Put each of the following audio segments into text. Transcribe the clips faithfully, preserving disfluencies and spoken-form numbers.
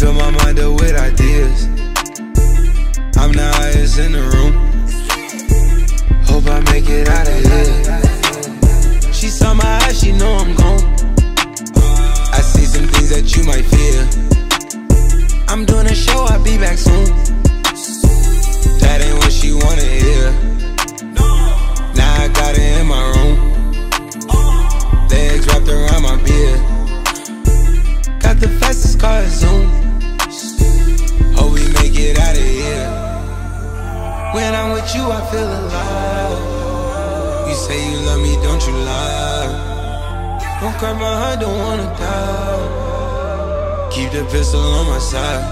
fill my mind up with ideas. I'm the highest in the room. Hope I make it out of here. She saw my eyes, she know I'm gone. I see some things that you might fear. I'm doing a show, I'll be back soon. That ain't what she wanna hear. Now I got it in my room. Legs wrapped around my beard. Got the fastest car, Zoom. Hope we make it out of here. When I'm with you, I feel alive. You say you love me, don't you lie. Don't cry my heart, don't wanna die. Keep the pistol on my side.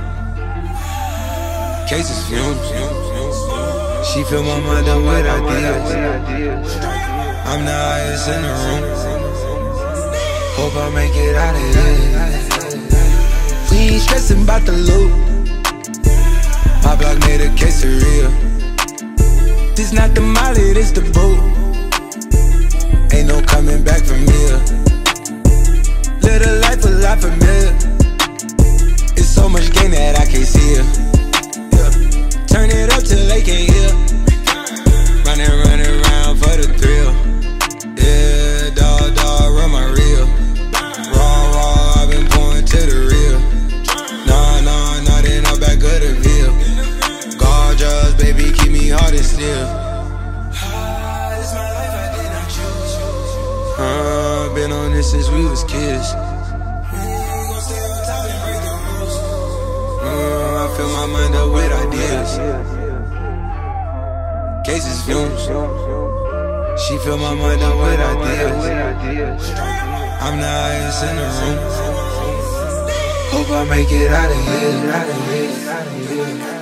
Cases fumes. She fill my mind up with ideas. I'm the highest in the room. Hope I make it out of here. We ain't stressing about the loot. My block made a quesadilla. This not the molly, this the boot. Ain't no coming back from here. Live a life a lot familiar. It's so much gain that I can't see it. Yeah. Turn it up till they can't hear. Running, running around for the thrill. Yeah, dog, dog, run my reel. Raw, raw, I've been pouring to the real. Nah, nah, nah, then I'm back of the veil. Gorgeous, baby, keep me hard and still. Ah, this my life, I did not choose. Uh, been on this since we was kids. Uh, I fill my mind up with ideas. Cases fumes. She fill my mind up with ideas. I'm the highest in the room. Hope I make it out of here.